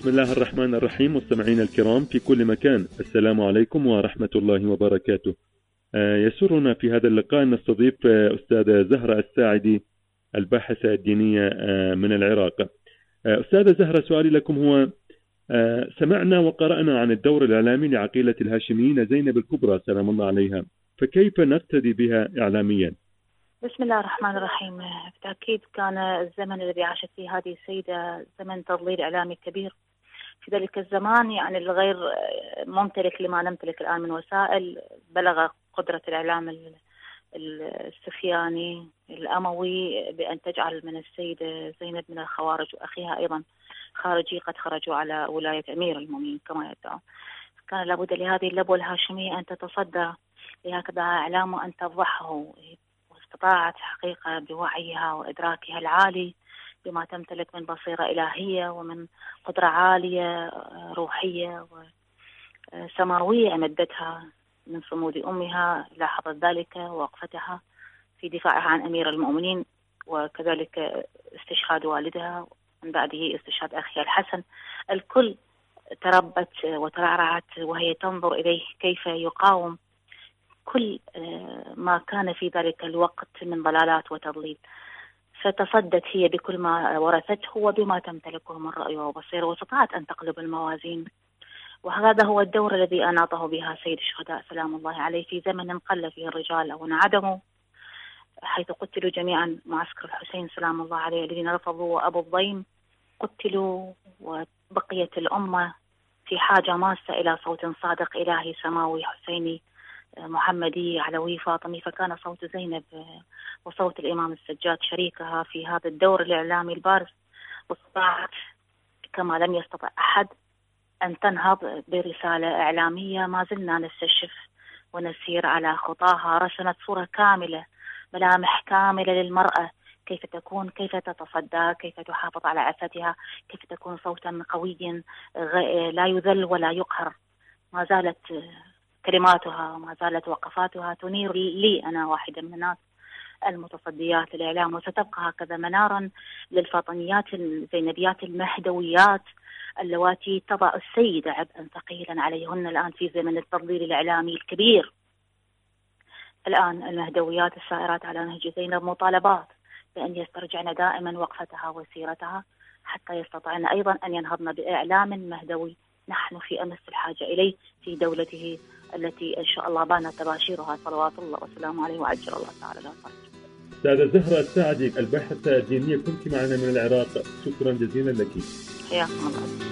بسم الله الرحمن الرحيم. مستمعينا الكرام في كل مكان، السلام عليكم ورحمة الله وبركاته. يسرنا في هذا اللقاء أن نستضيف أستاذة زهرة الساعدي، الباحثة الدينية من العراق. أستاذة زهرة، سؤالي لكم هو: سمعنا وقرأنا عن الدور الإعلامي لعقيلة الهاشميين زينب الكبرى سلام الله عليها، فكيف نقتدي بها إعلاميا؟ بسم الله الرحمن الرحيم. بالتأكيد كان الزمن الذي عاشت فيه هذه السيدة زمن تضليل إعلامي كبير. في ذلك الزمان يعني الغير ممتلك لما نمتلك الآن من وسائل، بلغ قدرة الإعلام السفياني الأموي بأن تجعل من السيدة زينب من الخوارج، وأخيها أيضا خارجي قد خرجوا على ولاية أمير المؤمنين كما يدعون. كان لابد لهذه اللبوة الهاشمية أن تتصدى لهكذا إعلام وأن تفضحه، واستطاعت حقيقة بوعيها وإدراكها العالي بما تمتلك من بصيرة إلهية ومن قدرة عالية روحية وسماوية أمدتها من صمود أمها، لاحظت ذلك ووقفتها في دفاعها عن أمير المؤمنين، وكذلك استشهاد والدها من بعده استشهاد أخيها الحسن. الكل تربت وترعرعت وهي تنظر إليه كيف يقاوم كل ما كان في ذلك الوقت من ضلالات وتضليل. فتصدت هي بكل ما ورثته وبما تمتلكه من رأي وبصيرة، واستطاعت أن تقلب الموازين. وهذا هو الدور الذي أناطه بها سيد الشهداء سلام الله عليه في زمن قل فيه الرجال أو انعدموا، حيث قتلوا جميعا معسكر الحسين سلام الله عليه الذين رفضوا، وأبو الضيم قتلوا، وبقيت الأمة في حاجة ماسة إلى صوت صادق إلهي سماوي حسيني محمدي علوي فاطمي. فكان صوت زينب وصوت الإمام السجاد شريكها في هذا الدور الإعلامي البارز، واستطاعت كما لم يستطع أحد أن تنهض برسالة إعلامية. ما زلنا نستشف ونسير على خطاها. رسمت صورة كاملة، ملامح كاملة للمرأة، كيف تكون، كيف تتصدى، كيف تحافظ على عفتها، كيف تكون صوتا قويا لا يذل ولا يقهر. ما زالت كلماتها وما زالت وقفاتها تنير لي أنا واحدة من الناس المتصديات للإعلام، وستبقى هكذا منارا للفاطميات الزينبيات المهدويات اللواتي تضع السيدة عبئا ثقيلا عليهن الآن في زمن التضليل الإعلامي الكبير. الآن المهدويات السائرات على نهج زينب مطالبات بأن يسترجعن دائما وقفتها وسيرتها، حتى يستطعن أيضا أن ينهضن بإعلام مهدوي نحن في أمس الحاجة إليه في دولته التي إن شاء الله بانت تباشيرها صلوات الله وسلامه عليه وعجل الله تعالى له فرجه. أستاذة زهرة الساعدي، الباحثة الدينية، كنت معنا من العراق، شكرا جزيلا لك. حياكم الله.